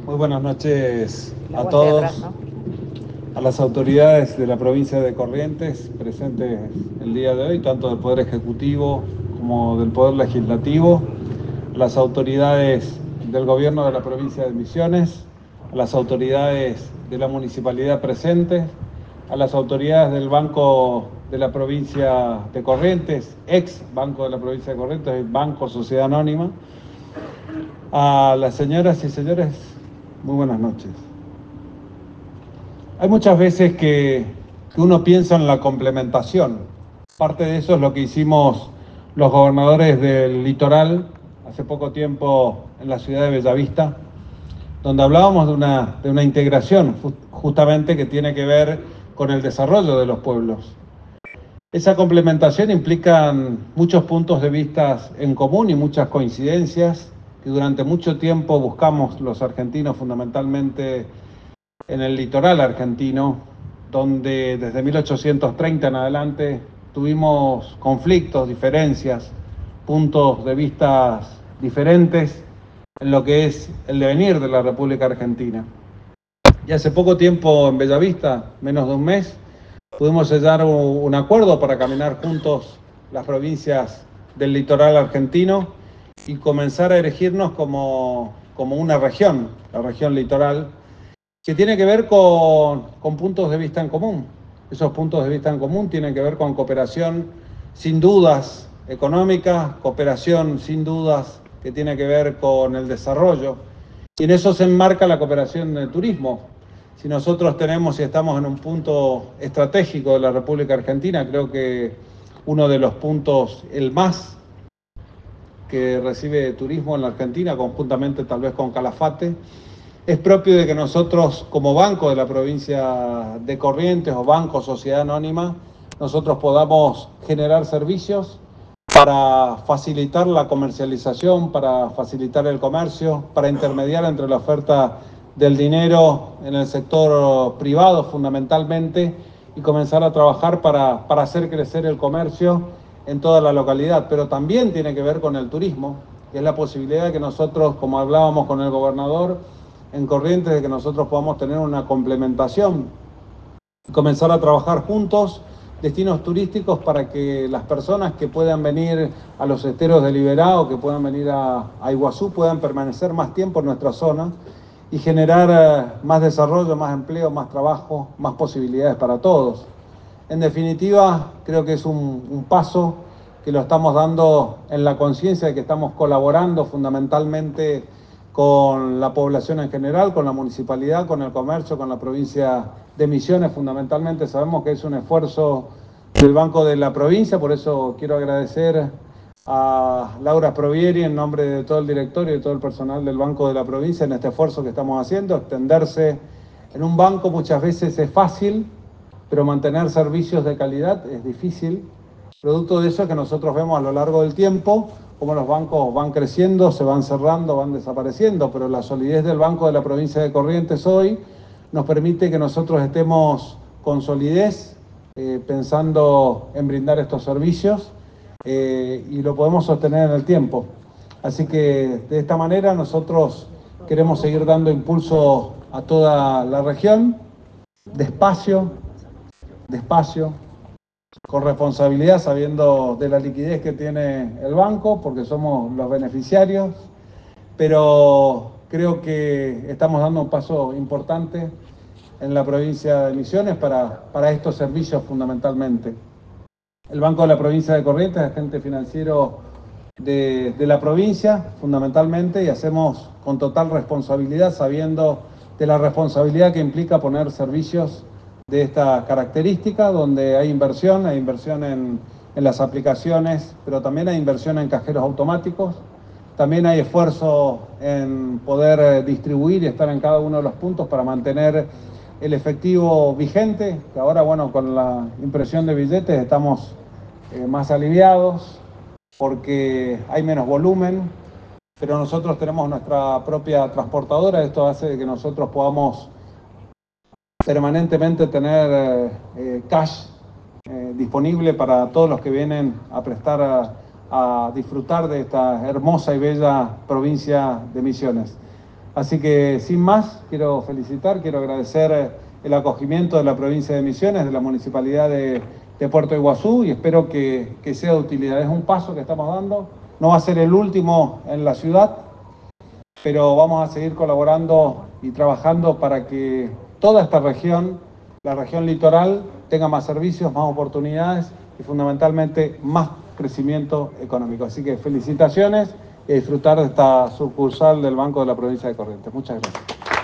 Muy buenas noches a todos, a las autoridades de la provincia de Corrientes presentes el día de hoy, tanto del Poder Ejecutivo como del Poder Legislativo, a las autoridades del Gobierno de la provincia de Misiones, a las autoridades de la municipalidad presentes, a las autoridades del Banco de la provincia de Corrientes, ex Banco de la provincia de Corrientes, Banco Sociedad Anónima, a las señoras y señores, muy buenas noches. Hay muchas veces que uno piensa en la complementación. Parte de eso es lo que hicimos los gobernadores del litoral hace poco tiempo en la ciudad de Bellavista, donde hablábamos de una integración justamente que tiene que ver con el desarrollo de los pueblos. Esa complementación implica muchos puntos de vista en común y muchas coincidencias que durante mucho tiempo buscamos los argentinos fundamentalmente en el litoral argentino, donde desde 1830 en adelante tuvimos conflictos, diferencias, puntos de vista diferentes en lo que es el devenir de la República Argentina. Y hace poco tiempo en Bellavista, menos de un mes, pudimos sellar un acuerdo para caminar juntos las provincias del litoral argentino y comenzar a erigirnos como una región, la región litoral, que tiene que ver con puntos de vista en común. Esos puntos de vista en común tienen que ver con cooperación sin dudas económica, cooperación sin dudas que tiene que ver con el desarrollo. Y en eso se enmarca la cooperación en el turismo. Si nosotros tenemos y estamos en un punto estratégico de la República Argentina, creo que uno de los puntos, el más que recibe turismo en la Argentina, conjuntamente tal vez con Calafate, es propio de que nosotros, como banco de la provincia de Corrientes o Banco Sociedad Anónima, nosotros podamos generar servicios para facilitar la comercialización, para facilitar el comercio, para intermediar entre la oferta del dinero en el sector privado fundamentalmente y comenzar a trabajar para hacer crecer el comercio en toda la localidad. Pero también tiene que ver con el turismo, que es la posibilidad de que nosotros, como hablábamos con el gobernador en Corrientes, de que nosotros podamos tener una complementación y comenzar a trabajar juntos destinos turísticos para que las personas que puedan venir a los esteros de Liberá o que puedan venir a Iguazú puedan permanecer más tiempo en nuestra zona y generar más desarrollo, más empleo, más trabajo, más posibilidades para todos. En definitiva, creo que es un paso que lo estamos dando en la conciencia de que estamos colaborando fundamentalmente con la población en general, con la municipalidad, con el comercio, con la provincia de Misiones. Fundamentalmente sabemos que es un esfuerzo del Banco de la Provincia, por eso quiero agradecer a Laura Provieri en nombre de todo el directorio y todo el personal del Banco de la Provincia en este esfuerzo que estamos haciendo. Extenderse en un banco muchas veces es fácil, pero mantener servicios de calidad es difícil. Producto de eso que nosotros vemos a lo largo del tiempo cómo los bancos van creciendo, se van cerrando, van desapareciendo, pero la solidez del Banco de la provincia de Corrientes hoy nos permite que nosotros estemos con solidez pensando en brindar estos servicios y lo podemos sostener en el tiempo. Así que de esta manera nosotros queremos seguir dando impulso a toda la región, despacio, con responsabilidad, sabiendo de la liquidez que tiene el banco, porque somos los beneficiarios, pero creo que estamos dando un paso importante en la provincia de Misiones para estos servicios fundamentalmente. El Banco de la Provincia de Corrientes es agente financiero de la provincia fundamentalmente y hacemos con total responsabilidad, sabiendo de la responsabilidad que implica poner servicios de esta característica, donde hay inversión en las aplicaciones, pero también hay inversión en cajeros automáticos, también hay esfuerzo en poder distribuir y estar en cada uno de los puntos para mantener el efectivo vigente, que ahora, bueno, con la impresión de billetes estamos más aliviados porque hay menos volumen, pero nosotros tenemos nuestra propia transportadora, esto hace que nosotros podamos permanentemente tener cash disponible para todos los que vienen a prestar a disfrutar de esta hermosa y bella provincia de Misiones. Así que sin más, quiero agradecer el acogimiento de la provincia de Misiones, de la Municipalidad de Puerto Iguazú, y espero que sea de utilidad. Es un paso que estamos dando, no va a ser el último en la ciudad, pero vamos a seguir colaborando y trabajando para que toda esta región, la región litoral, tenga más servicios, más oportunidades y fundamentalmente más crecimiento económico. Así que felicitaciones y a disfrutar de esta sucursal del Banco de la Provincia de Corrientes. Muchas gracias.